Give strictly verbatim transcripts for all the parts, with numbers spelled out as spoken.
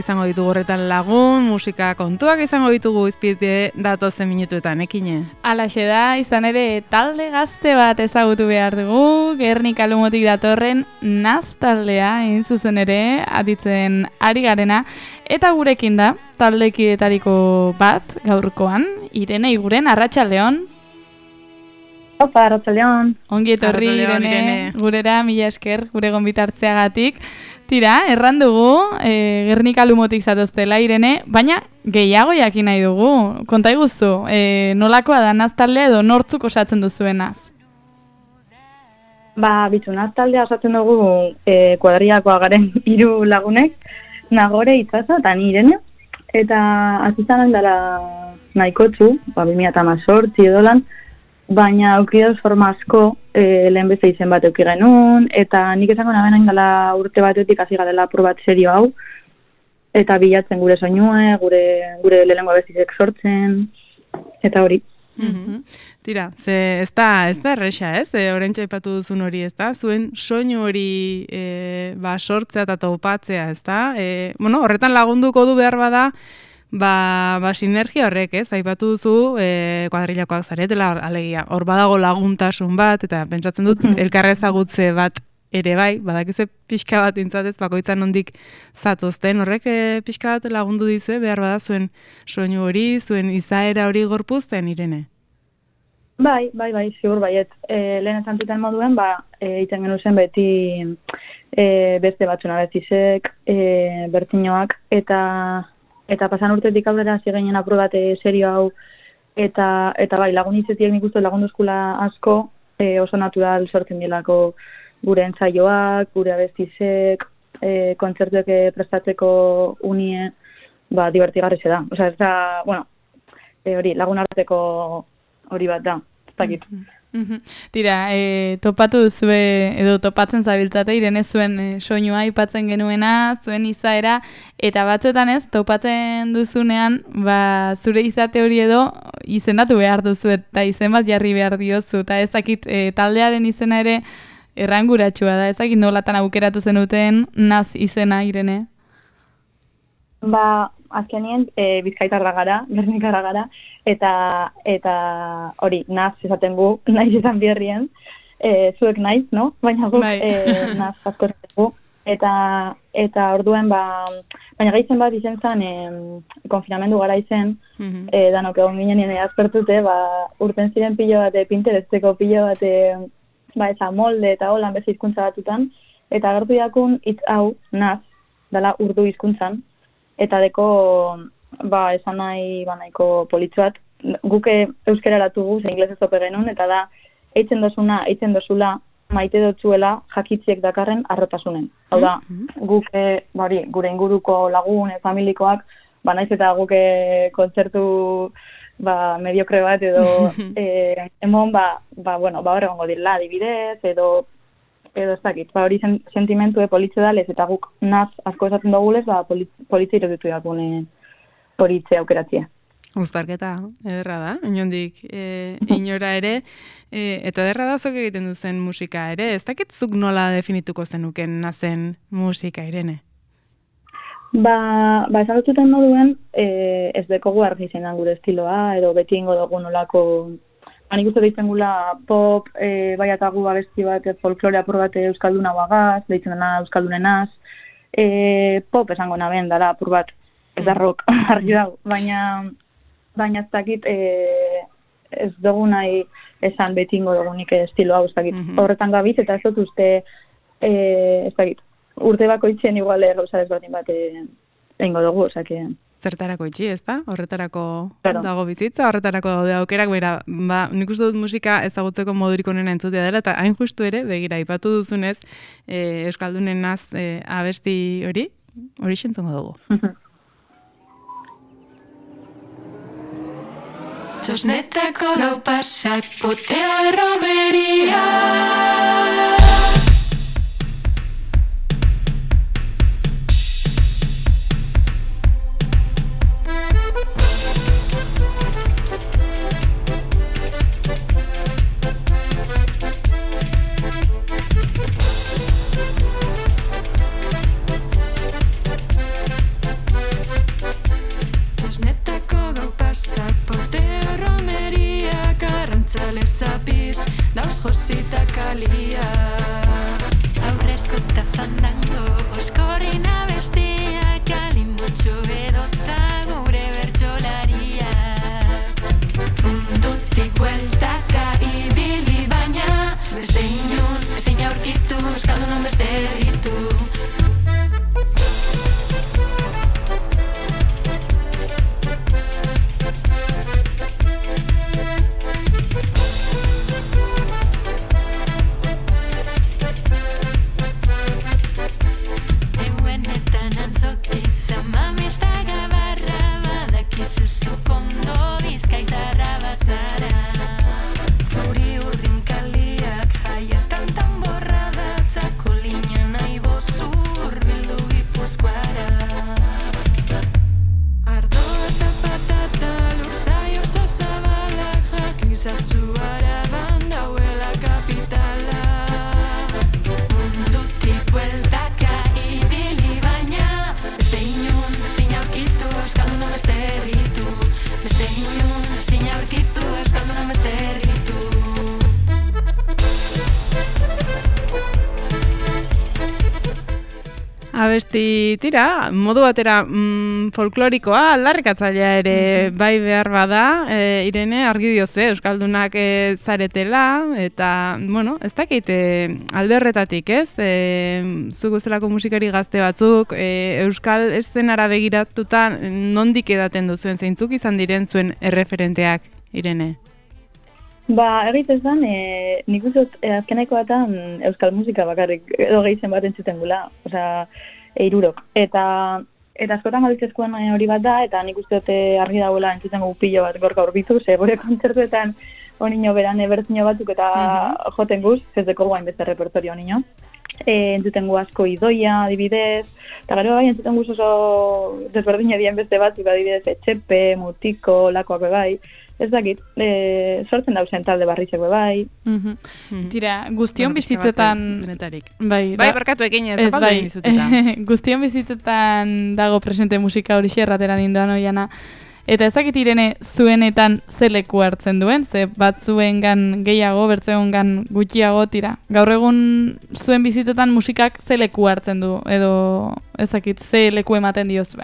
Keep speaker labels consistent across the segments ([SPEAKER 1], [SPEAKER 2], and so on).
[SPEAKER 1] izango ditugu horretan lagun, musika kontuak izango ditugu izpide datozen minutuetan, ekine.
[SPEAKER 2] Alaxe da, izan ere talde gazte bat ezagutu behar dugu, Gernika Lumotik datorren Naz taldea, hain zuzen ere, aditzen ari garena, eta gurekin da, taldekidetariko bat, gaurkoan, Irene Iguren, Arratsaldeon.
[SPEAKER 3] Opa, Arratsaldeon.
[SPEAKER 2] Ongi etorri, Irene, gurera, mila esker, gure gonbitartzeagatik. Tira, erran dugu, e, Gernika Lumotik zatoztela, Irene, baina gehiago jakin nahi dugu. Konta iguzu, e, nolakoa da Naz taldea edo nortzuk osatzen duzuenaz?
[SPEAKER 3] Ba, bitu, Naz taldea osatzen dugu e, kuadriakoa garen hiru lagunek, Nagore, Itzaza eta ni Irene, eta azizanak dela nahikotzu, ba, bi mila hemezortzi edolan, baina aukidoz forma asko e, lehen beste izen bat euki genuen, eta nik esango nabenain dela urte batetik hasi garela apur bat serio hau, eta bilatzen gure soinue, gure, gure lehenengo abestizek sortzen, eta hori.
[SPEAKER 1] Mm-hmm. Tira, ze ez da, ez da erresa, ez? E, Orentxe aipatu duzun hori, ez da? Zuen soinu hori e, ba, sortzea eta taupatzea, ez da? E, bueno, horretan lagunduko du behar bada, Ba, ba sinergia horrek, ez? Aipatu duzu, e, kuadrilakoak zaretela, alegia, hor badago laguntasun bat, eta pentsatzen dut, elkarra ezagutze bat ere bai, badakizu pixka bat intzatez, bakoitzan nondik zatozten, horrek e, pixka bat lagundu dizue, behar bada zuen soinu hori, zuen izaera hori gorpuzten, Irene?
[SPEAKER 3] Bai, bai, bai, ziur baiet. E, lehen esan zuten moduen, ba, e, iten genu zen beti e, beste batzuna bezizek, e, bertinoak, eta... Eta pasan urtetik aurrera hasi ginen apur bat serio hau, eta, eta bai, lagun itzetiek nik uste lagunduzkula asko, e, oso natural sortzen dielako gure entzaioak, gure abestizek, e, kontzertuek prestatzeko unie, ba, divertigarrize da. Osea, ez da, bueno, e, hori, lagun arteko hori bat da, ez dakit.
[SPEAKER 2] Mm-hmm. Tira, e, topatu duzue, edo topatzen zabiltzate, Irene zuen e, soinua aipatzen genuena, zuen izaera, eta batzuetan ez, topatzen duzunean, ba, zure izate hori edo izendatu behar duzu, eta izen bat jarri behar diozu, eta ezakit e, taldearen izena ere erranguratsua da, ezakit nolatan aukeratu zenuten Naz izena, Irene?
[SPEAKER 3] Ba, azkenien e, Bizkaitarra gara, Gernikarra gara, eta eta hori, Naz esaten gu, naiz izan bierrien, e, zuek naiz, no? Baina guk e, Naz asko esaten eta, eta orduen, ba, baina gaitzen bat izen zen, e, konfinamendu gara izen, mm-hmm. e, danok egon ginen nire azpertute, ba, urten ziren pilo bat, Pinteresteko pilo bat, ba, eza molde eta holan bezi hizkuntza batutan, eta agertu jakun hitz hau, Naz, dela urdu hizkuntzan, eta deko, ba, esan nahi, ba, nahiko politzuat, guke euskera eratugu, ze inglesez ope genuen, eta da, eitzen dozuna, eitzen dozula, maite dotzuela jakitziek dakarren arrotasunen. Hau da, guke, bari, gure inguruko lagun, familikoak, ba, naiz eta guke kontzertu, ba, mediokre bat, edo, e, emon, ba, ba, bueno, ba, horregongo direla, adibidez, edo, edo ez dakit, ba, hori sen, sentimentue politze dalez, eta guk Naz asko esaten dugulez, ba, politze iruditu jakune politze aukeratzea.
[SPEAKER 1] Uztarketa, ederra da, inondik e, inora ere, e, eta ederra da zok egiten duzen musika ere, ez dakit zuk nola definituko zenuken Nazen musika, Irene?
[SPEAKER 3] Ba, ba esan dututen moduen, e, ez dekogu argi zein gure estiloa, edo beti ingo dugu nolako... Hanik uste deitzen gula pop, e, bai atagu abesti bat, folklore apur bat euskalduna bagaz, deitzen dena euskaldunenaz. E, pop esango naben, dara apur bat, ez da rock, argi dago. Baina, baina ez dakit, e, ez dugu nahi esan beti ingo dugunik estilo hau, ez dakit. Mm-hmm. Horretan gabiz, eta ez dut uste, e, ez dakit, urte bako itxen igual gauza ezberdin bat egingo dugu, osake...
[SPEAKER 1] Zertarako itxi, ez da? Horretarako
[SPEAKER 3] claro.
[SPEAKER 1] Dago bizitza, horretarako daude aukerak, bera, ba, nik uste dut musika ezagutzeko modurik onena entzutea dela, eta hain justu ere, begira, ipatu duzunez, e, Euskaldunen Naz e, abesti hori, hori sentzongo dugu.
[SPEAKER 4] Txosnetako gau pasak, potea erromeria. josita kalia. Aurrezko eta fandango, oskorina bestiak, alimbotxo edota gure bertxolaria. Mundutik bueltaka ibili baina, beste inun, ezin aurkitu, euskaldunon beste herritu.
[SPEAKER 1] Abesti, tira, modu batera mm, folklorikoa, aldarrikatzailea ere mm-hmm. bai behar bada, e, Irene, argi diozue, euskaldunak e, zaretela, eta, bueno, ez dakit, e, alderretatik, ez? E, zu guztelako musikari gazte batzuk, e, euskal eszenara begiratuta nondik edaten duzuen, zeintzuk izan diren zuen erreferenteak, Irene?
[SPEAKER 3] Ba, egitez dan, e, nik uzot, e, azkenaiko batan euskal musika bakarrik, edo gehizen bat entzuten gula, osea, e, irurok. Eta, eta askotan galitzezkoan hori bat da, eta nik uste dute argi dagoela entzuten gu pilo bat gorka urbitu, ze bore kontzertuetan onino beran ebertzino batzuk eta uh-huh. joten guz, ez deko guain beste repertorio onino. E, entzuten gu asko idoia, adibidez, eta gero bai entzuten guz oso desberdin edien beste batzuk, adibidez, etxepe, mutiko, lakoak bai. Ez dakit, e, sortzen dauzen talde barrizek bai.
[SPEAKER 2] Mm-hmm. Mm-hmm. Tira, guztion bueno, bizitzetan...
[SPEAKER 1] Bai, bai barkatu ekin ez, ez bai.
[SPEAKER 2] Guztion bizitzetan dago presente musika hori xerrateran indoan oiana. Eta ez dakit Irene zuenetan ze leku hartzen duen, ze bat zuengan gehiago, bertzeongan gutxiago, tira. Gaur egun zuen bizitzetan musikak ze leku hartzen du, edo ez dakit ze leku ematen diozue.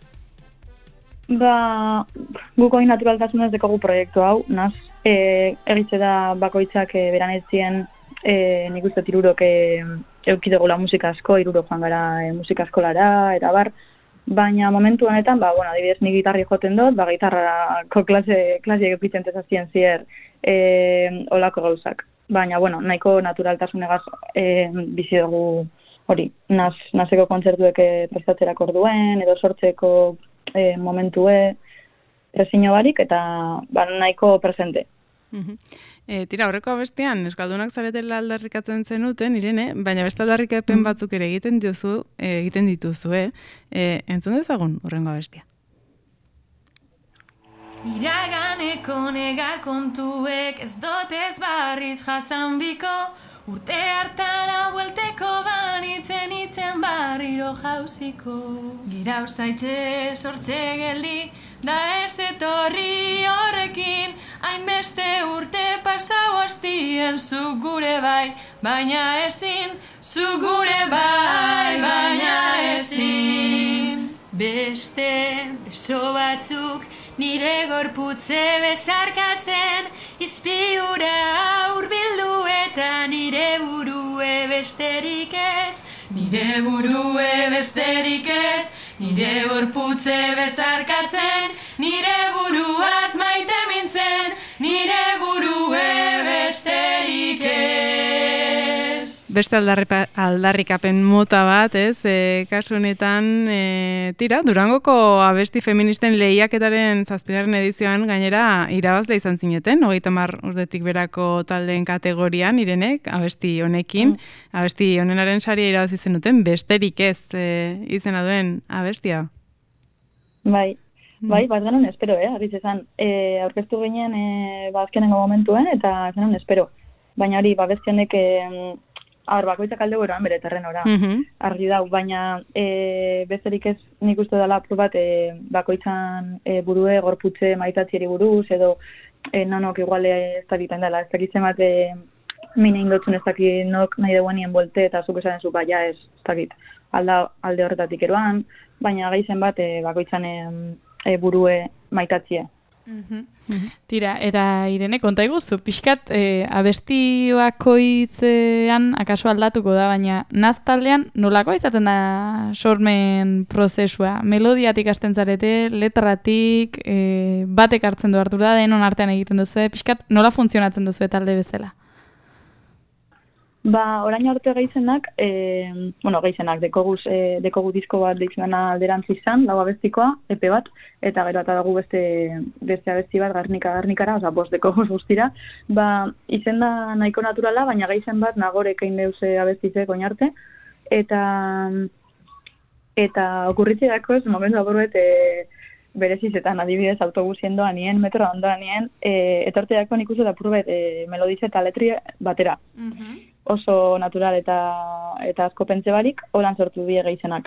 [SPEAKER 3] Ba, guk oin naturaltasunez dekogu proiektu hau, naz, e, egitze da bakoitzak e, beranetzien e, nik uste irurok e, eukidegula musika asko, irurok joan gara e, musika askolara, eta bar, baina momentu honetan, ba, bueno, adibidez ni gitarri joten dut, ba, gitarrako klase, klase egitzen tezazien zier e, olako gauzak. Baina, bueno, nahiko naturaltasunegaz e, bizi dugu hori, naz, nazeko kontzertuek prestatzerak orduen, edo sortzeko E, momentue presino barik eta ba, nahiko presente.
[SPEAKER 1] Uh-huh. E, tira, horreko abestian, eskaldunak zaretela aldarrikatzen zenuten, Irene, baina beste aldarrikapen uh-huh. batzuk ere egiten diozu, e, egiten dituzue. E, entzun dezagun horrengo abestia.
[SPEAKER 4] Iraganeko negar kontuek ez dotez barriz jasanbiko, urte hartara buelteko banitzen itzen barriro jauziko. Girau zaitxe sortze geldi, da ez etorri horrekin, hainbeste urte pasau hostien zu gure bai, baina ezin, zu gure bai, baina ezin. Beste beso batzuk nire gorputze bezarkatzen, izpiura hurbildu eta nire burue besterik ez, nire burue besterik ez, nire gorputze bezarkatzen, nire buruaz maite mintzen, nire burue besterik ez.
[SPEAKER 1] Beste aldarrikapen mota bat, ez, e, kasu honetan, e, tira, Durangoko abesti feministen lehiaketaren zazpigarren edizioan gainera irabazle izan zineten, hogeita hamar urtetik berako taldeen kategorian, Irenek, abesti honekin, mm. abesti honenaren saria irabazi zenuten, besterik ez e, izena duen abestia.
[SPEAKER 3] Bai, mm. bai, bat genuen espero, eh, agiz esan, e, aurkeztu ginen e, bazkenengo momentuen, eta genuen espero, baina hori, abesti honek... E, Hor, bakoitzak alde goroan bere terrenora, mm-hmm. argi dau, baina e, besterik ez nik uste dela apur bat e, bakoitzan e, burue, gorputze maitatzieri buruz, edo e, nanok igual ez dakiten dela, ez dakitzen bat e, mine indotzun ez dakit nok nahi deuenien buelte eta zuk esan zu baia ez, ez dakit alda, alde horretatik eroan, baina gaizen bat e, bakoitzan e, e, burue maitatzie.
[SPEAKER 2] Mm-hmm. Tira, eta Irene, konta iguzu, pixkat e, abesti bakoitzean akaso aldatuko da, baina naztaldean nolako izaten da sormen prozesua? Melodiatik hasten zarete, letratik, e, batek hartzen du hartu da, denon artean egiten duzu, pixkat nola funtzionatzen duzu talde bezala?
[SPEAKER 3] Ba, orain arte geizenak, e, bueno, geizenak, dekoguz, e, dekogu disko bat deitzmena alderantz izan, lau abestikoa, epe bat, eta gero eta dugu beste, beste abesti bat, garnika-garnikara, oza, bost dekoguz guztira. Ba, izen da nahiko naturala, baina geizen bat nagorek egin deuze abestizek oin arte, eta, eta okurritze dako ez, momentu aborret, e, berezizetan, adibidez, autobusien doan nien, metro ondoan nien, e, etorte dako nik uste da purbet e, melodize eta letri batera. Mm-hmm. Oso natural eta eta asko pentze barik, holan sortu die geizenak.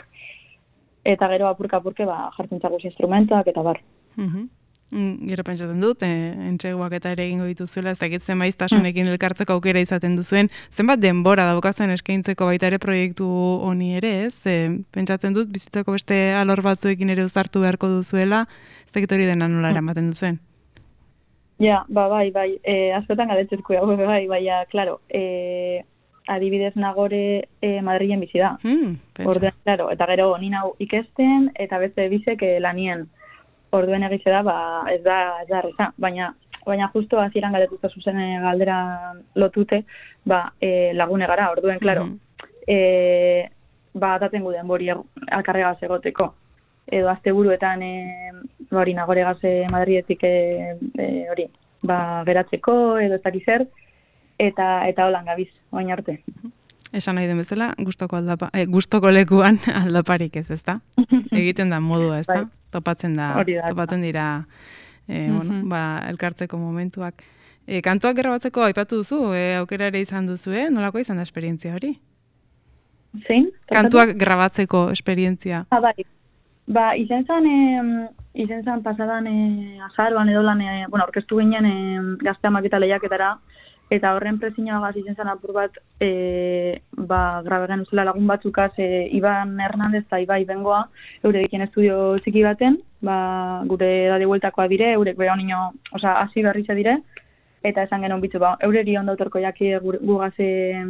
[SPEAKER 3] Eta gero apurka-apurke ba, jartzen txaguz instrumentuak eta bar.
[SPEAKER 1] Mm-hmm. Mm, gero pentsatzen dut, e, entxeguak eta ere egingo dituzuela, ez dakit zen maiztasunekin elkartzeko aukera izaten duzuen, zenbat denbora daukazuen eskaintzeko baita ere proiektu honi ere, ez? E, pentsatzen dut, bizitzeko beste alor batzuekin ere uztartu beharko duzuela, ez dakit hori dena nola eramaten duzuen.
[SPEAKER 3] Ja, ba, bai, bai, e, askotan galetzetku hau, bai, baina, klaro, e, adibidez nagore e, Madrilen bizi da.
[SPEAKER 1] Hmm,
[SPEAKER 3] Orduen, klaro, eta gero nina ikesten, eta beste bizek e, lanien. Orduen egize da, ba, ez da, ez da arreza, baina, baina justo hasieran galetuzta zuzen galdera lotute, ba, e, lagune gara, orduen, klaro, mm-hmm. e, ba, daten guden bori alkarregaz egoteko. Edo asteburuetan e, hori nagoregaz e, Madrietik e, e, hori ba geratzeko edo ez dakiz zer eta eta holan gabiz orain arte.
[SPEAKER 1] Esan nahi den bezala, gustoko aldapa, eh, gustoko lekuan aldaparik ez, ezta? Egiten da modua, ezta?
[SPEAKER 3] Bai.
[SPEAKER 1] Topatzen da,
[SPEAKER 3] da
[SPEAKER 1] topatzen dira eh, mm-hmm. bueno, ba, elkartzeko momentuak. E, kantuak grabatzeko aipatu duzu, e, aukera ere izan duzu, eh? Nolako izan da esperientzia hori?
[SPEAKER 3] Zein?
[SPEAKER 1] Kantuak grabatzeko esperientzia.
[SPEAKER 3] Ah, bai. Ba, izen zan, e, izen zan pasadan e, azaroan edo lan, e, bueno, orkestu ginen e, gazte amak eta lehiaketara, eta horren presina bagaz izen zan apur bat, e, ba, grabegen uzela lagun batzukaz, e, Iban Hernandez eta Ibai Bengoa, eurekin estudio ziki baten, ba, gure edade bueltakoa dire, eurek beha nino, oza, hasi berritza dire, eta esan genuen bitzu, ba, eureri ondo autorko jaki gugaz e,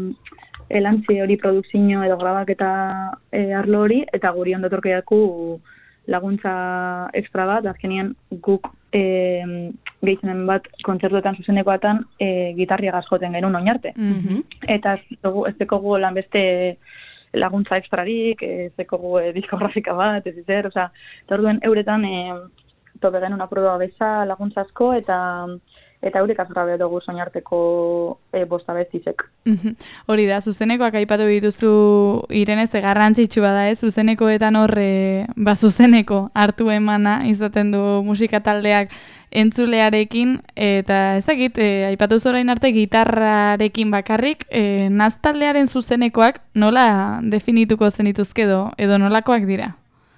[SPEAKER 3] elantzi hori produkzio edo grabak eta e, arlo hori, eta guri ondo autorko jaku laguntza ekstra bat, azkenien guk e, gehitzenen bat kontzertuetan zuzenekoatan e, gitarria gazjoten genuen oinarte. Mm-hmm. Eta ez, dugu, ez dekogu lan beste laguntza ekstrarik, ez dekogu e, diskografika bat, ez zer, oza, eta orduen euretan e, tobe genuen aprodoa beza laguntza asko, eta eta eurek azgrabe dugu soinarteko e, bosta bezizek.
[SPEAKER 2] Hori da, zuzenekoak aipatu dituzu Irene, ze garrantzitsu bada ez, zuzenekoetan horre, ba zuzeneko hartu emana izaten du musika taldeak entzulearekin, eta ezagit, e, aipatu zorain arte gitarrarekin bakarrik, e, naztaldearen zuzenekoak nola definituko zenituzke edo, edo nolakoak dira?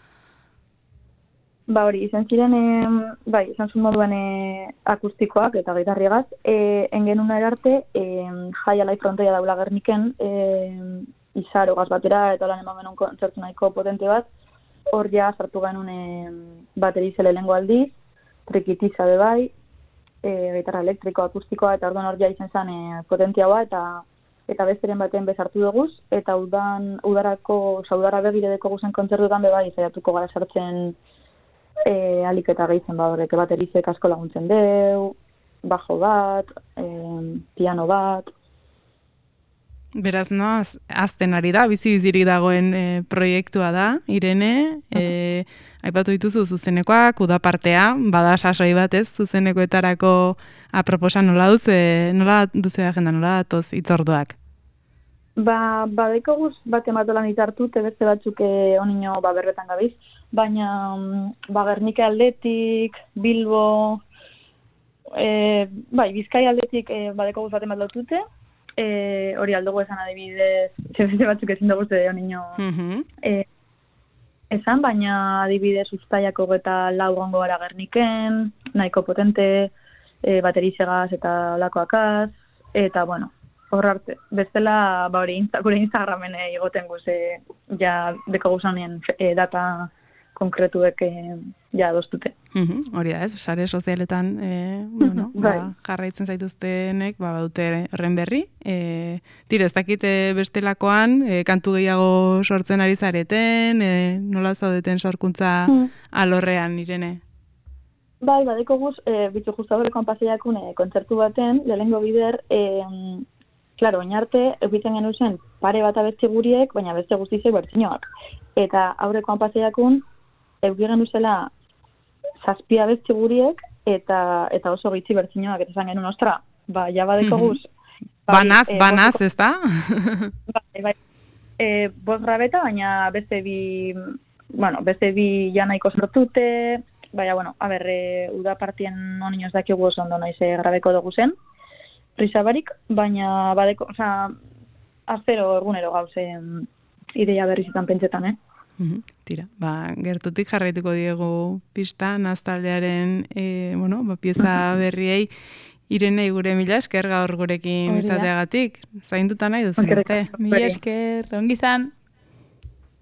[SPEAKER 3] Ba hori, izan ziren, e, bai, izan zuen moduan e, akustikoak eta gitarriagaz, e, engenuna erarte, e, jai alai frontoia daula Gerniken, e, izaro gaz batera, eta lan eman genuen kontzertu nahiko potente bat, hor ja sartu genuen e, baterizele lehengo aldiz, trikitiza be bai, e, gitarra elektriko akustikoa, eta orduan hor ja izan zen e, potentiagoa, eta eta besteren baten bezartu duguz, eta udan, udarako, saudara begire deko guzen kontzertuetan be bai, zaiatuko gara sartzen E, alik eta gehitzen ba, horrek baterizek asko laguntzen deu, bajo bat, e, piano bat.
[SPEAKER 1] Beraz, no, az, azten ari da, bizi-bizirik dagoen e, proiektua da, Irene, e, aipatu dituzu zuzenekoak, udapartea, bada sasoi bat ez, zuzenekoetarako aproposa nola duz, e, nola duzu agenda, nola datoz itzorduak?
[SPEAKER 3] Ba, badeko guz bat ematolan itartu, beste batzuk onino ba, berbetan gabiz, baina ba, Gernike aldetik, Bilbo, e, bai, Bizkai aldetik e, badeko guz bat ematotute, e, hori aldugu esan adibidez, beste batzuk ezin dugu ze onino mm-hmm. e, esan, baina adibidez Uztaiako eta lau gongo gara Gerniken, nahiko potente, e, baterizegaz eta lakoakaz, eta bueno, hor arte. Bestela, ba hori, insta, gure Instagramen egoten guze, ja, deko guzanien e, data konkretuek e, ja doztute.
[SPEAKER 1] Mhm, hori da ez, sare sozialetan e, bueno, ba, jarraitzen zaituztenek ba, dute horren berri. E, tira, ez dakit e, bestelakoan, e, kantu gehiago sortzen ari zareten, e, nola zaudeten sorkuntza
[SPEAKER 3] mm.
[SPEAKER 1] alorrean, Irene?
[SPEAKER 3] Bai, badeko guz, e, bitzu justadorekoan paseiakun e, kontzertu baten, lehengo bider, e, klaro, oinarte, eukitzen genu zen pare bat abesti guriek, baina beste guztizek bertzinoak. Eta aurrekoan paseiakun, eukigen duzela zazpia abesti guriek, eta eta oso gitzi bertzinoak, eta zan genuen, ostra, ba, ja badeko guz.
[SPEAKER 1] Bai, banaz, e, banaz, ez da?
[SPEAKER 3] Bai, bai. E, bost grabeta, baina beste bi, bueno, beste bi ja nahiko sortute, baina, bueno, a ber, e, uda partien non inoz dakigu oso ondo naiz e, grabeko dugu zen, prisabarik, baina badeko, oza, azero egunero gauzen ideia berrizetan pentsetan, eh?
[SPEAKER 1] Mm-hmm. Tira, ba, gertutik jarraituko diegu pista, naztaldearen, e, bueno, ba, pieza berriei, Irene gure mila esker gaur gurekin izateagatik. Zainduta nahi duzen, arte.
[SPEAKER 2] Mila esker, ongi zan.